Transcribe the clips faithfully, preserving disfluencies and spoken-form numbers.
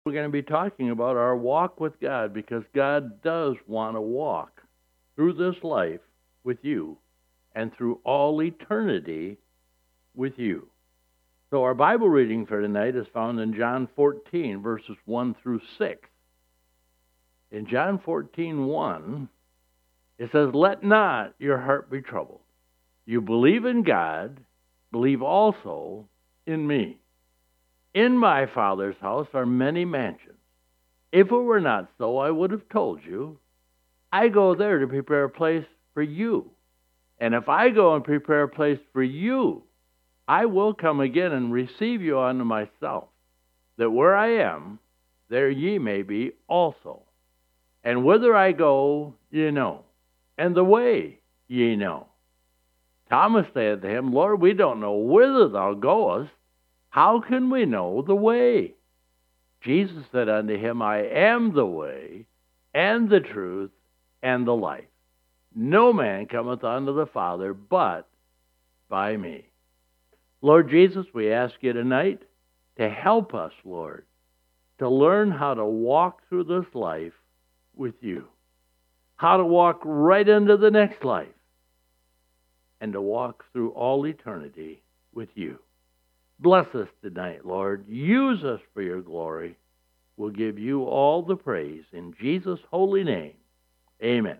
We're going to be talking about our walk with God because God does want to walk through this life with you and through all eternity with you. So our Bible reading for tonight is found in John fourteen, verses one through six. In John fourteen, one, it says, "Let not your heart be troubled. You believe in God, believe also in me. In my Father's house are many mansions. If it were not so, I would have told you. I go there to prepare a place for you. And if I go and prepare a place for you, I will come again and receive you unto myself, that where I am, there ye may be also. And whither I go, ye know, and the way ye know." Thomas said to him, "Lord, we don't know whither thou goest. How can we know the way?" Jesus said unto him, "I am the way, and the truth, and the life. No man cometh unto the Father but by me." Lord Jesus, we ask you tonight to help us, Lord, to learn how to walk through this life with you, how to walk right into the next life, and to walk through all eternity with you. Bless us tonight, Lord. Use us for your glory. We'll give you all the praise in Jesus' holy name. Amen.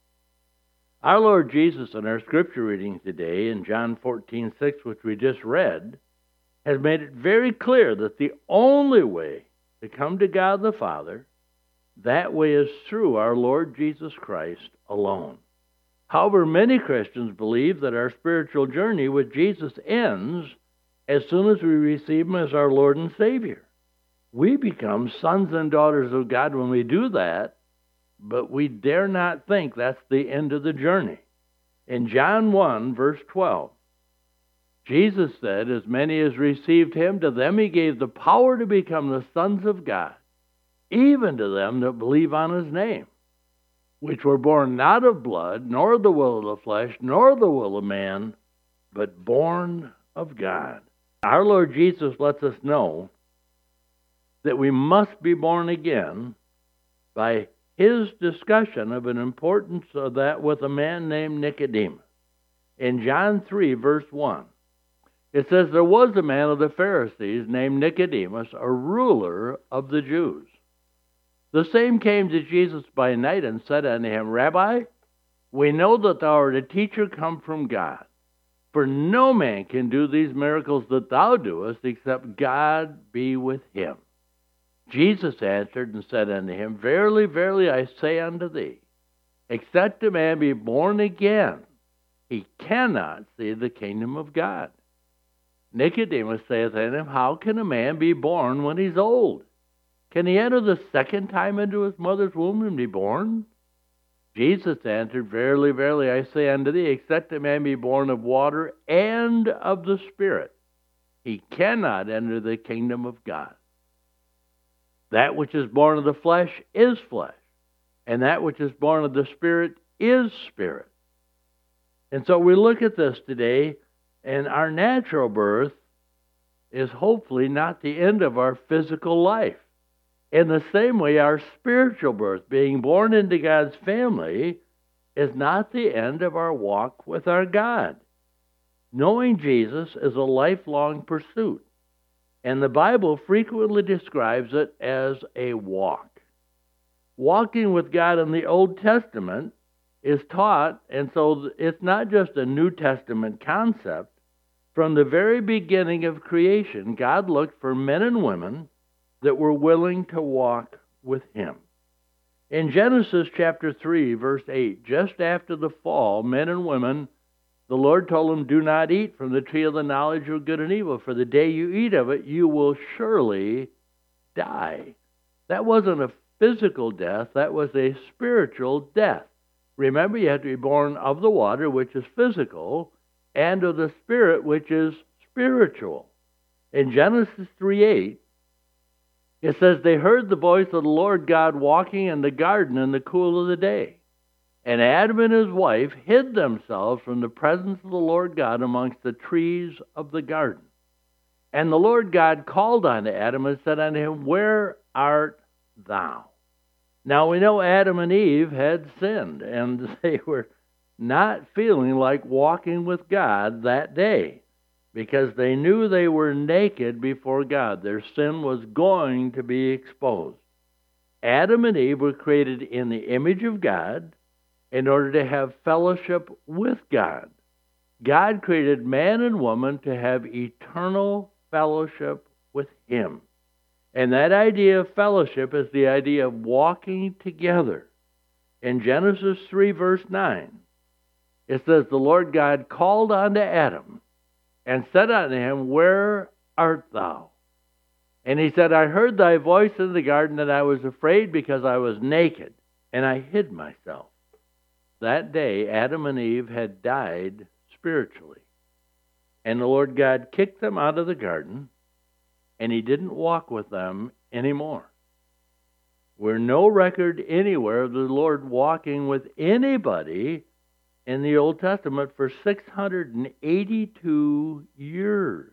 Our Lord Jesus, in our scripture reading today in John fourteen, six, which we just read, has made it very clear that the only way to come to God the Father, that way is through our Lord Jesus Christ alone. However, many Christians believe that our spiritual journey with Jesus ends as soon as we receive him as our Lord and Savior. We become sons and daughters of God when we do that, but we dare not think that's the end of the journey. In John one, verse twelve, Jesus said, "As many as received him, to them he gave the power to become the sons of God, even to them that believe on his name, which were born not of blood, nor the will of the flesh, nor the will of man, but born of God." Our Lord Jesus lets us know that we must be born again by his discussion of an importance of that with a man named Nicodemus. In John three, verse one, it says, "There was a man of the Pharisees named Nicodemus, a ruler of the Jews. The same came to Jesus by night and said unto him, Rabbi, we know that thou art a teacher come from God. For no man can do these miracles that thou doest, except God be with him. Jesus answered and said unto him, Verily, verily, I say unto thee, except a man be born again, he cannot see the kingdom of God. Nicodemus saith unto him, How can a man be born when he's old? Can he enter the second time into his mother's womb and be born? Jesus answered, Verily, verily, I say unto thee, except a man be born of water and of the Spirit, he cannot enter the kingdom of God. That which is born of the flesh is flesh, and that which is born of the Spirit is spirit. And so we look at this today, and our natural birth is hopefully not the end of our physical life. In the same way, our spiritual birth, being born into God's family, is not the end of our walk with our God. Knowing Jesus is a lifelong pursuit, and the Bible frequently describes it as a walk. Walking with God in the Old Testament is taught, and so it's not just a New Testament concept. From the very beginning of creation, God looked for men and women that were willing to walk with him. In Genesis chapter three, verse eight, just after the fall, men and women, the Lord told them, Do not eat from the tree of the knowledge of good and evil, for the day you eat of it, you will surely die. That wasn't a physical death, that was a spiritual death. Remember, you have to be born of the water, which is physical, and of the Spirit, which is spiritual. In Genesis three eight, it says, They heard the voice of the Lord God walking in the garden in the cool of the day. And Adam and his wife hid themselves from the presence of the Lord God amongst the trees of the garden. And the Lord God called unto Adam and said unto him, Where art thou? Now we know Adam and Eve had sinned, and they were not feeling like walking with God that day because they knew they were naked before God. Their sin was going to be exposed. Adam and Eve were created in the image of God in order to have fellowship with God. God created man and woman to have eternal fellowship with Him. And that idea of fellowship is the idea of walking together. In Genesis three, verse nine, it says, the Lord God called unto Adam and said unto him, where art thou? And he said, I heard thy voice in the garden, and I was afraid because I was naked, and I hid myself. That day, Adam and Eve had died spiritually. And the Lord God kicked them out of the garden, and He didn't walk with them anymore. We're no record anywhere of the Lord walking with anybody in the Old Testament for six hundred eighty-two years.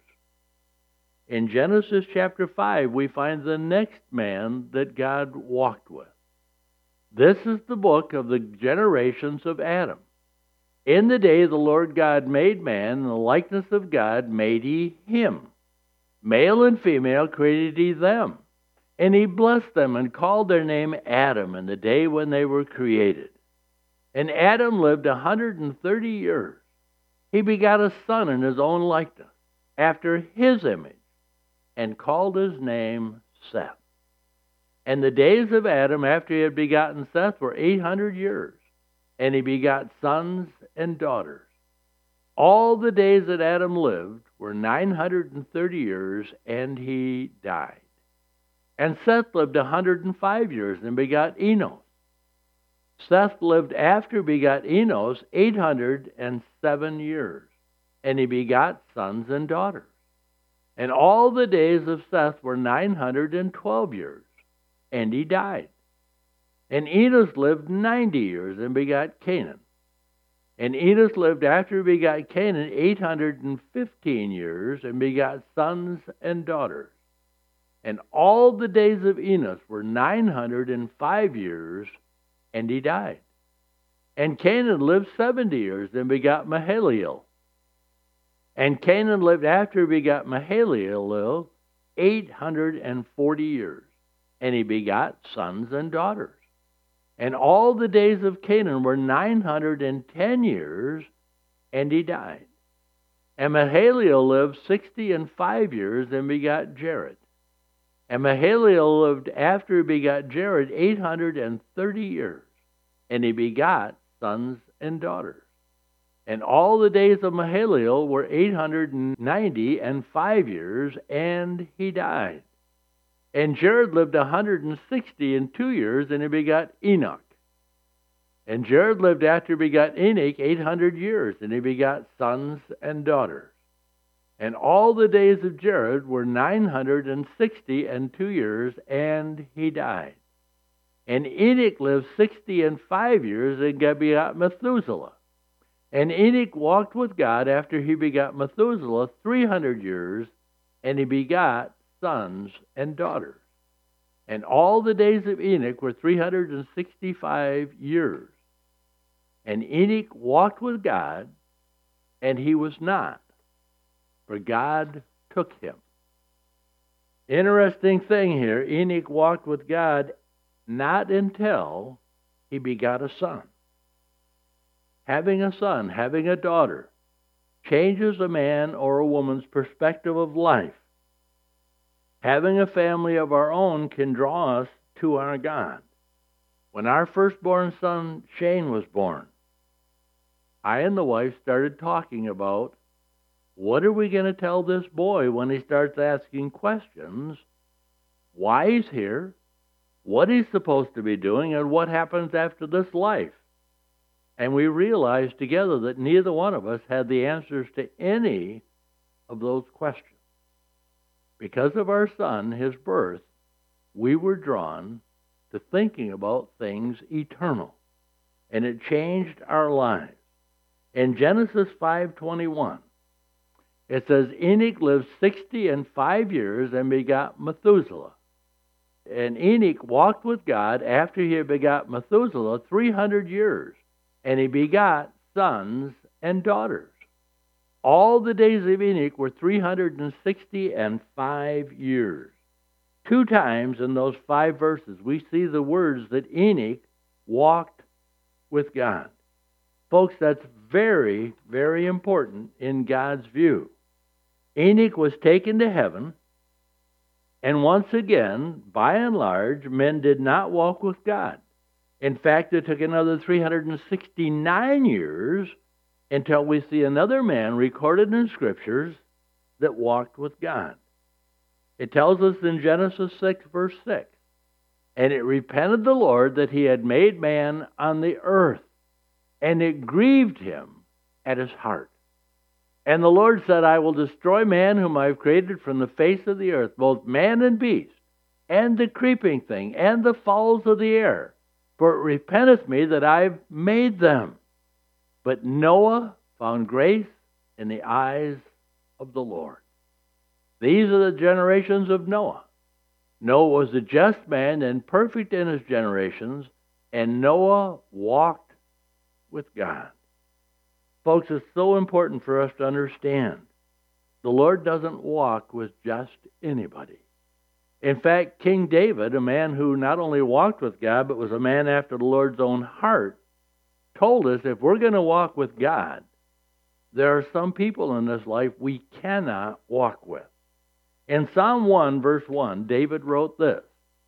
In Genesis chapter five, we find the next man that God walked with. This is the book of the generations of Adam. In the day the Lord God made man, in the likeness of God made He him. Male and female created He them. And He blessed them and called their name Adam in the day when they were created. And Adam lived a hundred and thirty years. He begot a son in his own likeness, after his image, and called his name Seth. And the days of Adam after he had begotten Seth were eight hundred years, and he begot sons and daughters. All the days that Adam lived were nine hundred and thirty years, and he died. And Seth lived a hundred and five years and begot Enos. Seth lived after he begot Enos eight hundred and seven years, and he begot sons and daughters. And all the days of Seth were nine hundred and twelve years, and he died. And Enos lived ninety years and begot Canaan. And Enos lived after he begot Canaan eight hundred and fifteen years, and begot sons and daughters. And all the days of Enos were nine hundred and five years, and he died. And Canaan lived seventy years and begot Mahalalel. And Canaan lived after he begot Mahalalel eight hundred and forty years, and he begot sons and daughters. And all the days of Canaan were nine hundred and ten years, and he died. And Mahalalel lived sixty and five years and begot Jared. And Mahalalel lived after he begot Jared eight hundred and thirty years, and he begot sons and daughters. And all the days of Mahalalel were eight hundred and ninety and five years, and he died. And Jared lived a hundred and sixty and two years, and he begot Enoch. And Jared lived after he begot Enoch eight hundred years, and he begot sons and daughters. And all the days of Jared were nine hundred and sixty and two years, and he died. And Enoch lived sixty and five years, and begot Methuselah. And Enoch walked with God after he begot Methuselah three hundred years, and he begot sons and daughters. And all the days of Enoch were three hundred and sixty-five years. And Enoch walked with God, and he was not, for God took him. Interesting thing here, Enoch walked with God not until he begot a son. Having a son, having a daughter, changes a man or a woman's perspective of life. Having a family of our own can draw us to our God. When our firstborn son, Shane, was born, I and the wife started talking about, what are we going to tell this boy when he starts asking questions? Why he's here, what he's supposed to be doing, and what happens after this life? And we realized together that neither one of us had the answers to any of those questions. Because of our son, his birth, we were drawn to thinking about things eternal. And it changed our lives. In Genesis five twenty-one, it says, Enoch lived sixty and five years and begot Methuselah. And Enoch walked with God after he had begot Methuselah three hundred years, and he begot sons and daughters. All the days of Enoch were three hundred sixty and five years. Two times in those five verses, we see the words that Enoch walked with God. Folks, that's very, very important in God's view. Enoch was taken to heaven, and once again, by and large, men did not walk with God. In fact, it took another three hundred sixty-nine years until we see another man recorded in Scriptures that walked with God. It tells us in Genesis six, verse six, "And it repented the Lord that he had made man on the earth, and it grieved him at his heart. And the Lord said, I will destroy man whom I have created from the face of the earth, both man and beast, and the creeping thing, and the fowls of the air. For it repenteth me that I have made them. But Noah found grace in the eyes of the Lord." These are the generations of Noah. Noah was a just man and perfect in his generations, and Noah walked with God. Folks, it's so important for us to understand the Lord doesn't walk with just anybody. In fact, King David, a man who not only walked with God, but was a man after the Lord's own heart, told us if we're going to walk with God, there are some people in this life we cannot walk with. In Psalm one, verse one, David wrote this: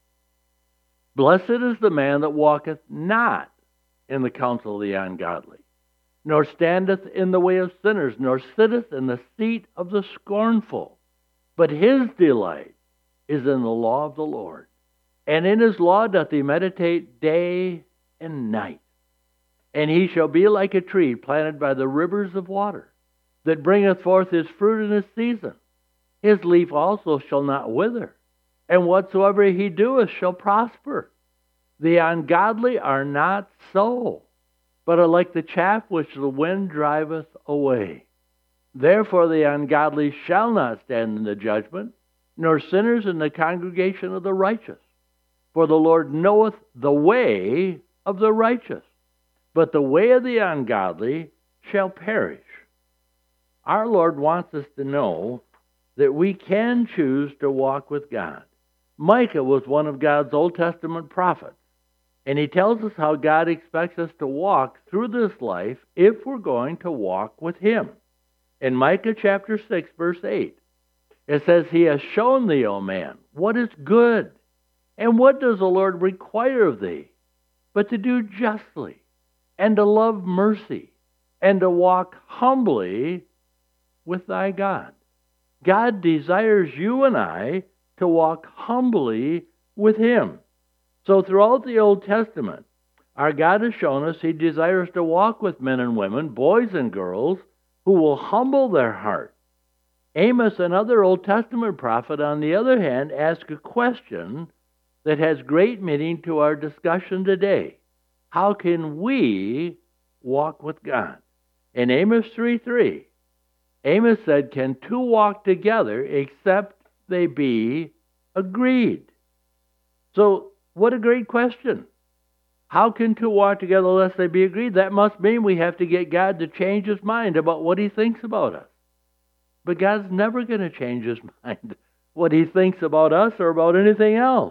"Blessed is the man that walketh not in the counsel of the ungodly, nor standeth in the way of sinners, nor sitteth in the seat of the scornful. But his delight is in the law of the Lord, and in his law doth he meditate day and night. And he shall be like a tree planted by the rivers of water, that bringeth forth his fruit in his season. His leaf also shall not wither, and whatsoever he doeth shall prosper. The ungodly are not so, but are like the chaff which the wind driveth away. Therefore the ungodly shall not stand in the judgment, nor sinners in the congregation of the righteous. For the Lord knoweth the way of the righteous, but the way of the ungodly shall perish." Our Lord wants us to know that we can choose to walk with God. Micah was one of God's Old Testament prophets, and he tells us how God expects us to walk through this life if we're going to walk with Him. In Micah chapter six, verse eight, it says, "He has shown thee, O man, what is good, and what does the Lord require of thee, but to do justly, and to love mercy, and to walk humbly with thy God." God desires you and I to walk humbly with Him. So throughout the Old Testament, our God has shown us He desires to walk with men and women, boys and girls, who will humble their heart. Amos, another Old Testament prophet, on the other hand, asks a question that has great meaning to our discussion today. How can we walk with God? In Amos three three, Amos said, "Can two walk together except they be agreed?" So, what a great question. How can two walk together unless they be agreed? That must mean we have to get God to change His mind about what He thinks about us. But God's never going to change His mind what He thinks about us or about anything else.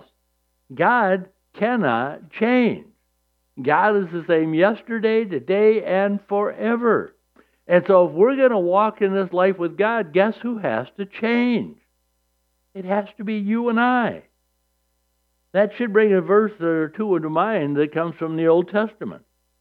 God cannot change. God is the same yesterday, today, and forever. And so if we're going to walk in this life with God, guess who has to change? It has to be you and I. That should bring a verse or two into mind that comes from the Old Testament.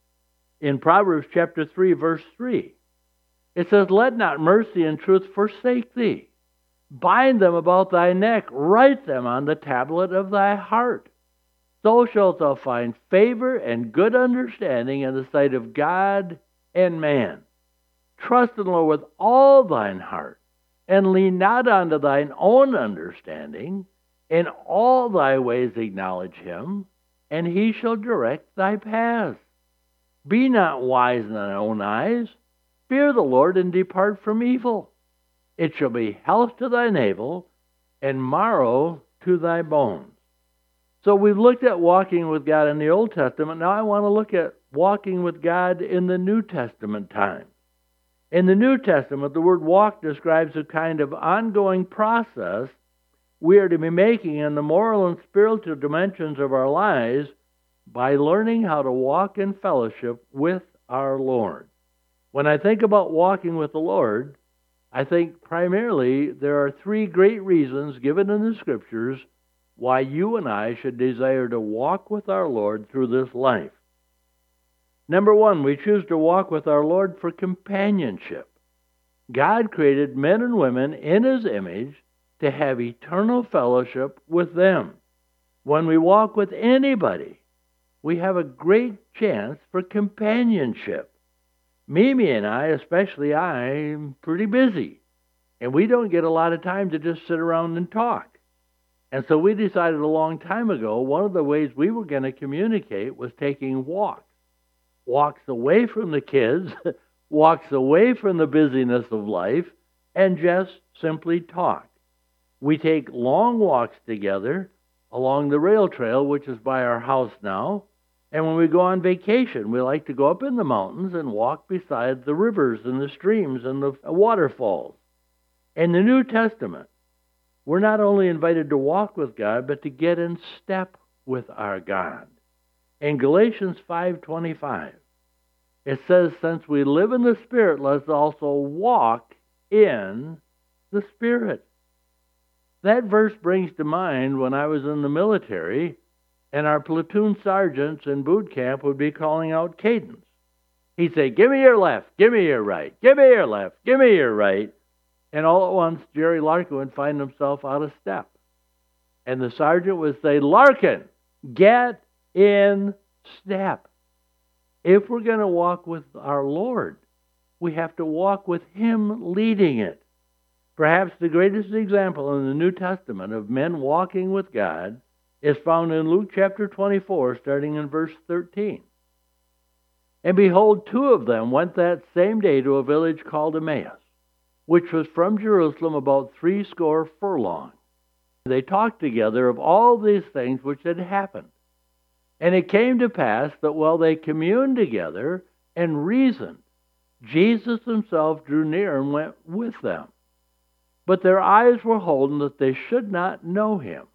In Proverbs chapter three, verse three, it says, "Let not mercy and truth forsake thee. Bind them about thy neck, write them on the tablet of thy heart. So shalt thou find favor and good understanding in the sight of God and man. Trust in the Lord with all thine heart, and lean not unto thine own understanding. In all thy ways acknowledge Him, and He shall direct thy paths. Be not wise in thine own eyes. Fear the Lord, and depart from evil. It shall be health to thy navel, and marrow to thy bones." So we've looked at walking with God in the Old Testament. Now I want to look at walking with God in the New Testament time. In the New Testament, the word walk describes a kind of ongoing process we are to be making in the moral and spiritual dimensions of our lives by learning how to walk in fellowship with our Lord. When I think about walking with the Lord, I think primarily there are three great reasons given in the Scriptures why you and I should desire to walk with our Lord through this life. Number one, we choose to walk with our Lord for companionship. God created men and women in His image to have eternal fellowship with them. When we walk with anybody, we have a great chance for companionship. Mimi and I, especially I, am pretty busy, and we don't get a lot of time to just sit around and talk. And so we decided a long time ago, one of the ways we were going to communicate was taking walks. Walks away from the kids, walks away from the busyness of life, and just simply talk. We take long walks together along the rail trail, which is by our house now. And when we go on vacation, we like to go up in the mountains and walk beside the rivers and the streams and the waterfalls. In the New Testament, we're not only invited to walk with God, but to get in step with our God. In Galatians five twenty-five, it says, since we live in the Spirit, let's also walk in the Spirit. That verse brings to mind when I was in the military, and our platoon sergeants in boot camp would be calling out cadence. He'd say, give me your left, give me your right, give me your left, give me your right. And all at once, Jerry Larkin would find himself out of step. And the sergeant would say, Larkin, get in step. If we're going to walk with our Lord, we have to walk with Him leading it. Perhaps the greatest example in the New Testament of men walking with God is found in Luke chapter twenty-four, starting in verse thirteen. And behold, two of them went that same day to a village called Emmaus, which was from Jerusalem about threescore furlongs. They talked together of all these things which had happened. And it came to pass that while they communed together and reasoned, Jesus Himself drew near and went with them. But their eyes were holden that they should not know Him.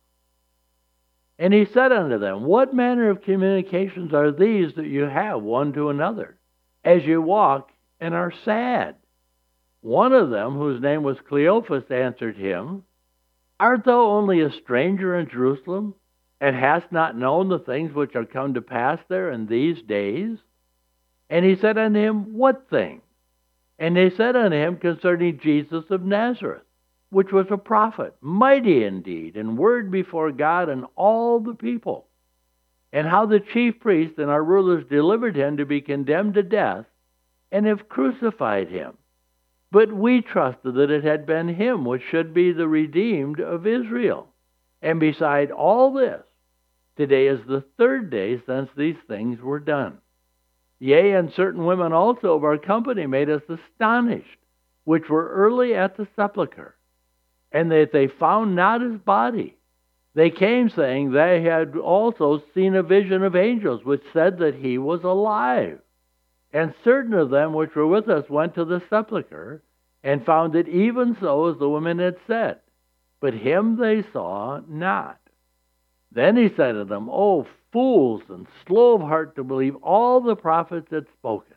And He said unto them, what manner of communications are these that you have one to another, as you walk and are sad? One of them, whose name was Cleophas, answered Him, art thou only a stranger in Jerusalem, and hast not known the things which are come to pass there in these days? And He said unto him, what things? And they said unto him concerning Jesus of Nazareth, which was a prophet, mighty indeed, in word before God and all the people, and how the chief priests and our rulers delivered Him to be condemned to death, and have crucified Him. But we trusted that it had been Him which should be the redeemed of Israel. And beside all this, today is the third day since these things were done. Yea, and certain women also of our company made us astonished, which were early at the sepulchre, and that they found not His body. They came, saying they had also seen a vision of angels, which said that He was alive. And certain of them which were with us went to the sepulchre, and found it even so as the women had said. But Him they saw not. Then He said to them, O fools, and slow of heart to believe all the prophets had spoken.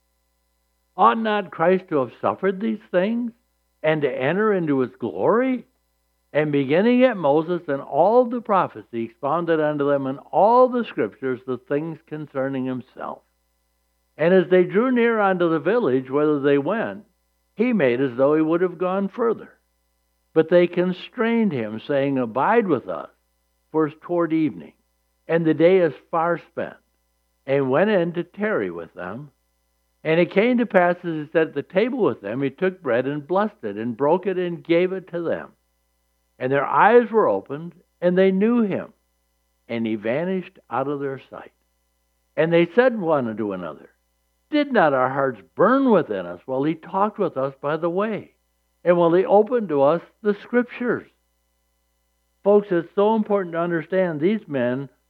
Ought not Christ to have suffered these things, and to enter into His glory? And beginning at Moses and all the prophets, He expounded unto them in all the Scriptures the things concerning Himself. And as they drew near unto the village whither they went, He made as though He would have gone further. But they constrained Him, saying, abide with us, for it's toward evening, and the day is far spent, and went in to tarry with them. And it came to pass, as He sat at the table with them, He took bread and blessed it, and broke it, and gave it to them. And their eyes were opened, and they knew Him, and He vanished out of their sight. And they said one to another, did not our hearts burn within us while He talked with us by the way, and while He opened to us the Scriptures? Folks, it's so important to understand these men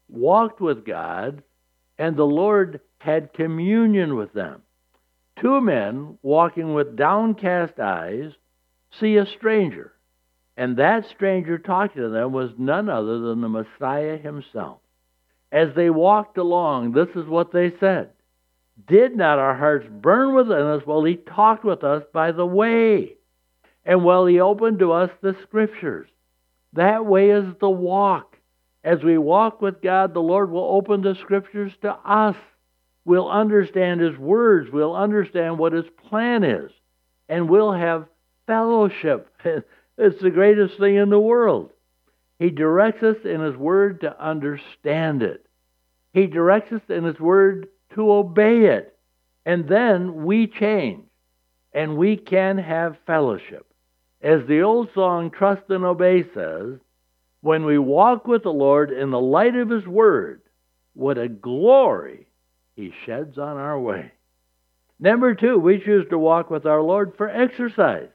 walked with God, and the Lord had communion with them. Two men walking with downcast eyes see a stranger, and that stranger talking to them was none other than the Messiah himself. As they walked along, this is what they said. Did not our hearts burn within us while he talked with us by the way, and while he opened to us the Scriptures? That way is the walk. As we walk with God, the Lord will open the Scriptures to us. We'll understand his words. We'll understand what his plan is. And we'll have fellowship. It's the greatest thing in the world. He directs us in his word to understand it. He directs us in his word to obey it. And then we change. And we can have fellowship. As the old song, Trust and Obey, says, when we walk with the Lord in the light of his word, what a glory he sheds on our way. Number two, we choose to walk with our Lord for exercise.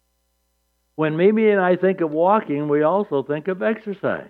When Mimi and I think of walking, we also think of exercise.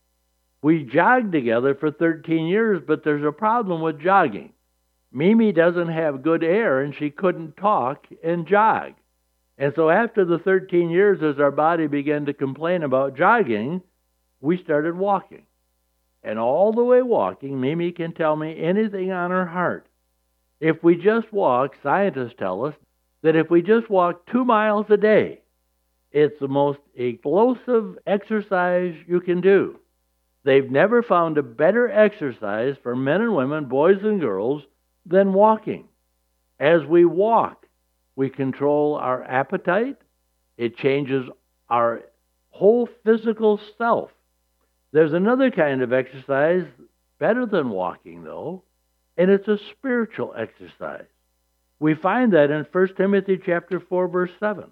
We jogged together for thirteen years, but there's a problem with jogging. Mimi doesn't have good air, and she couldn't talk and jog. And so after the thirteen years, as our body began to complain about jogging, we started walking. And all the way walking, Mimi can tell me anything on her heart. If we just walk, scientists tell us that if we just walk two miles a day, it's the most explosive exercise you can do. They've never found a better exercise for men and women, boys and girls, than walking. As we walk, we control our appetite. It changes our whole physical self. There's another kind of exercise better than walking, though, and it's a spiritual exercise. We find that in First Timothy chapter four, verse seven.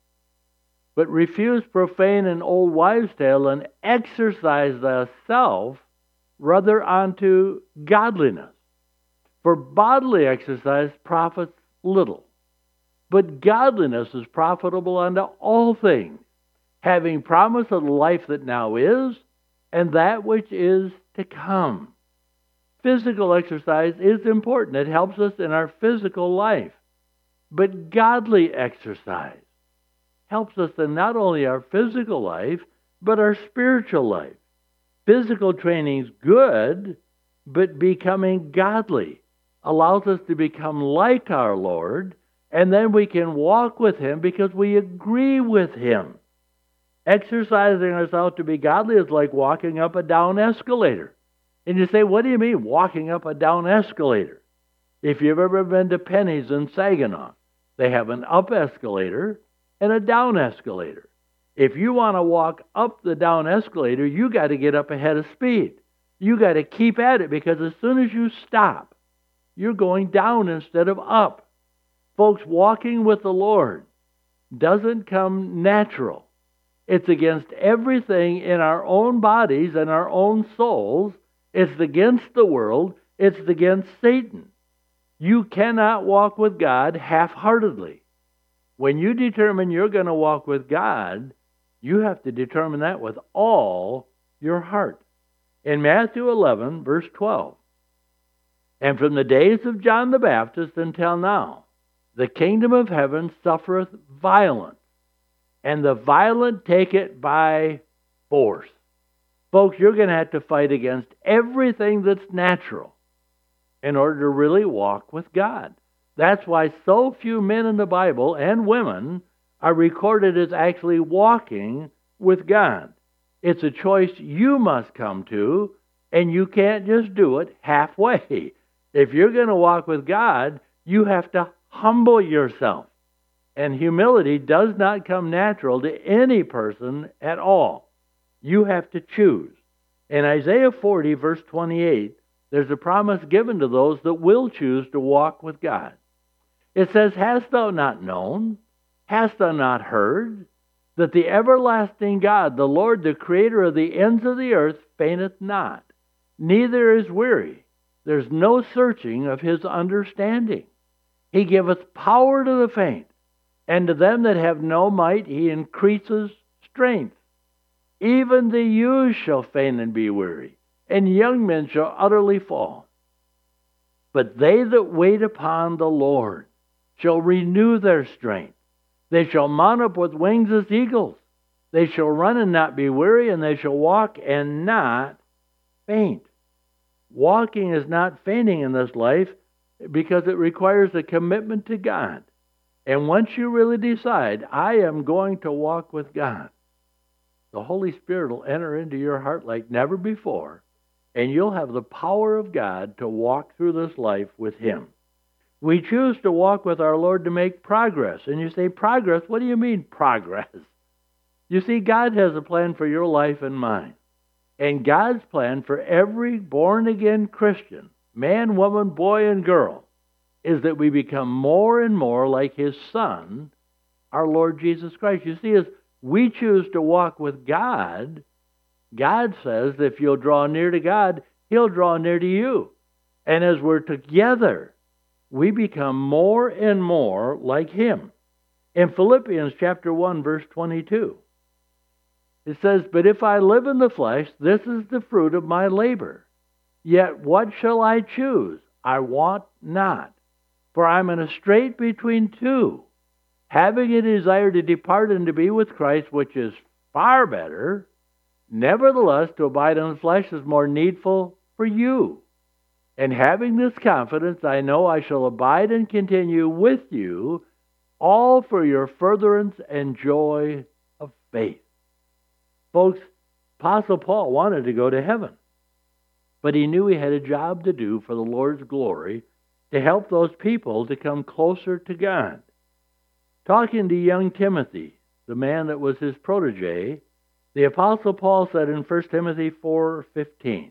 But refuse profane and old wives' tale, and exercise thyself rather unto godliness. For bodily exercise profits little, but godliness is profitable unto all things, having promise of the life that now is, and that which is to come. Physical exercise is important. It helps us in our physical life. But godly exercise helps us in not only our physical life, but our spiritual life. Physical training's good, but becoming godly allows us to become like our Lord, and then we can walk with him because we agree with him. Exercising ourselves to be godly is like walking up a down escalator. And you say, what do you mean, walking up a down escalator? If you've ever been to Penny's in Saginaw, they have an up escalator and a down escalator. If you want to walk up the down escalator, you got to get up ahead of speed. You got to keep at it, because as soon as you stop, you're going down instead of up. Folks, walking with the Lord doesn't come natural. It's against everything in our own bodies and our own souls. It's against the world. It's against Satan. You cannot walk with God half-heartedly. When you determine you're going to walk with God, you have to determine that with all your heart. In Matthew eleven, verse twelve, and from the days of John the Baptist until now, the kingdom of heaven suffereth violence, and the violent take it by force. Folks, you're going to have to fight against everything that's natural in order to really walk with God. That's why so few men in the Bible and women are recorded as actually walking with God. It's a choice you must come to, and you can't just do it halfway. If you're going to walk with God, you have to humble yourself. And humility does not come natural to any person at all. You have to choose. In Isaiah forty, verse twenty-eight, there's a promise given to those that will choose to walk with God. It says, hast thou not known, hast thou not heard, that the everlasting God, the Lord, the creator of the ends of the earth, fainteth not, neither is weary. There's no searching of his understanding. He giveth power to the faint, and to them that have no might he increases strength. Even the youth shall faint and be weary, and young men shall utterly fall. But they that wait upon the Lord shall renew their strength. They shall mount up with wings as eagles. They shall run and not be weary, and they shall walk and not faint. Walking is not fainting in this life because it requires a commitment to God. And once you really decide, I am going to walk with God, the Holy Spirit will enter into your heart like never before, and you'll have the power of God to walk through this life with Him. We choose to walk with our Lord to make progress. And you say, progress? What do you mean, progress? You see, God has a plan for your life and mine. And God's plan for every born-again Christian, man, woman, boy, and girl, is that we become more and more like His Son, our Lord Jesus Christ. You see, as we choose to walk with God, God says if you'll draw near to God, He'll draw near to you. And as we're together, we become more and more like Him. In Philippians chapter one, verse twenty-two, it says, But if I live in the flesh, this is the fruit of my labor. Yet what shall I choose? I want not. For I'm in a strait between two, having a desire to depart and to be with Christ, which is far better. Nevertheless, to abide in the flesh is more needful for you. And having this confidence, I know I shall abide and continue with you, all for your furtherance and joy of faith. Folks, Apostle Paul wanted to go to heaven, but he knew he had a job to do for the Lord's glory to help those people to come closer to God. Talking to young Timothy, the man that was his protege, the Apostle Paul said in First Timothy four fifteen,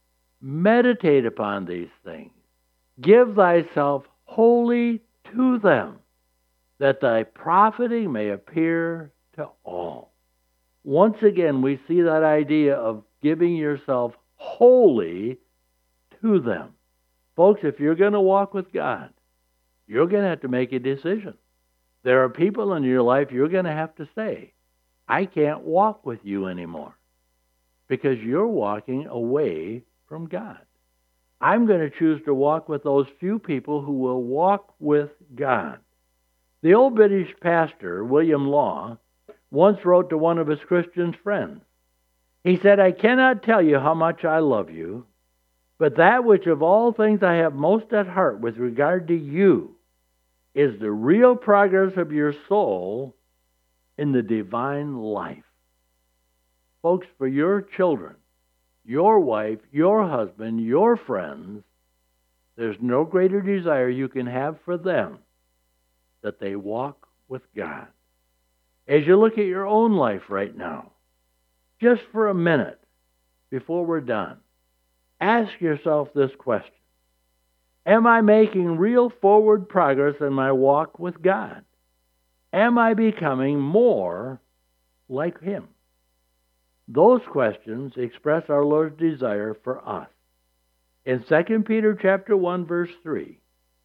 Meditate upon these things. Give thyself wholly to them, that thy profiting may appear to all. Once again, we see that idea of giving yourself wholly to them. Folks, if you're going to walk with God, you're going to have to make a decision. There are people in your life you're going to have to say, I can't walk with you anymore, because you're walking away from God. I'm going to choose to walk with those few people who will walk with God. The old British pastor, William Law, once wrote to one of his Christian friends. He said, I cannot tell you how much I love you, but that which of all things I have most at heart with regard to you is the real progress of your soul in the divine life. Folks, for your children, your wife, your husband, your friends, there's no greater desire you can have for them that they walk with God. As you look at your own life right now, just for a minute before we're done, ask yourself this question. Am I making real forward progress in my walk with God? Am I becoming more like Him? Those questions express our Lord's desire for us. In Second Peter chapter one, verse three,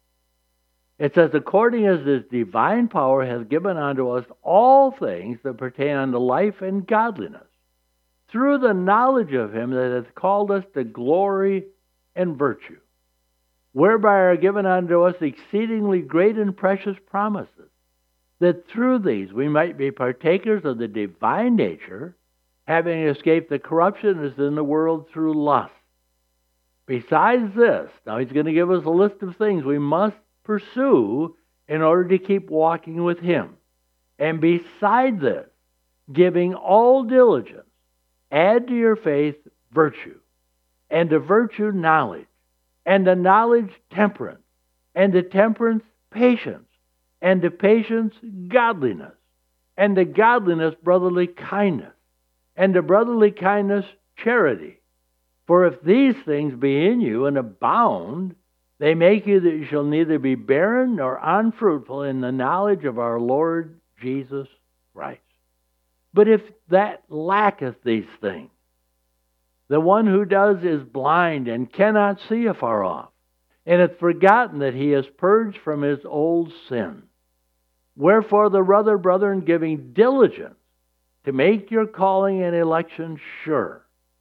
it says, According as His divine power has given unto us all things that pertain unto life and godliness, through the knowledge of Him that hath called us to glory and virtue, whereby are given unto us exceedingly great and precious promises, that through these we might be partakers of the divine nature, having escaped the corruption that is in the world through lust. Besides this, now he's going to give us a list of things we must pursue in order to keep walking with Him. And beside this, giving all diligence, add to your faith virtue, and to virtue knowledge, and to knowledge temperance, and to temperance patience, and to patience godliness, and to godliness brotherly kindness, and to brotherly kindness charity. For if these things be in you and abound, they make you that you shall neither be barren nor unfruitful in the knowledge of our Lord Jesus Christ. But if that lacketh these things, the one who does is blind and cannot see afar off, and hath forgotten that he is purged from his old sin. Wherefore the rather, brethren, giving diligence to make your calling and election sure.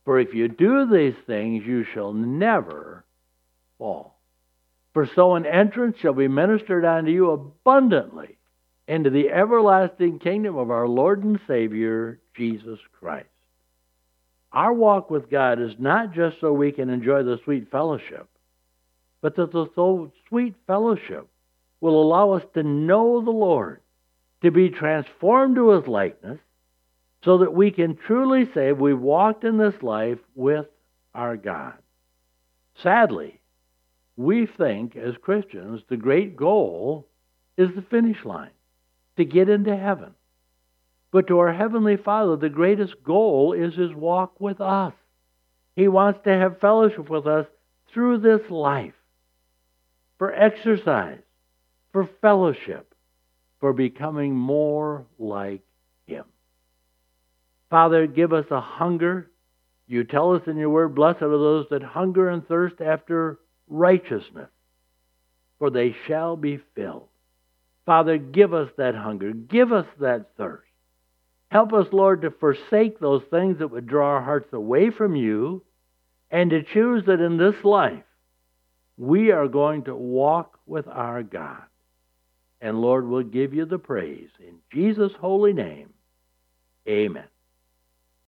For if you do these things, you shall never fall. For so an entrance shall be ministered unto you abundantly into the everlasting kingdom of our Lord and Savior, Jesus Christ. Our walk with God is not just so we can enjoy the sweet fellowship, but that the sweet fellowship will allow us to know the Lord, to be transformed to His likeness, so that we can truly say we walked in this life with our God. Sadly, we think as Christians the great goal is the finish line, to get into heaven. But to our Heavenly Father, the greatest goal is His walk with us. He wants to have fellowship with us through this life, for exercise, for fellowship, for becoming more like Him. Father, give us a hunger. You tell us in your word, blessed are those that hunger and thirst after righteousness, for they shall be filled. Father, give us that hunger. Give us that thirst. Help us, Lord, to forsake those things that would draw our hearts away from you, and to choose that in this life we are going to walk with our God. And Lord, we'll give you the praise. In Jesus' holy name, amen.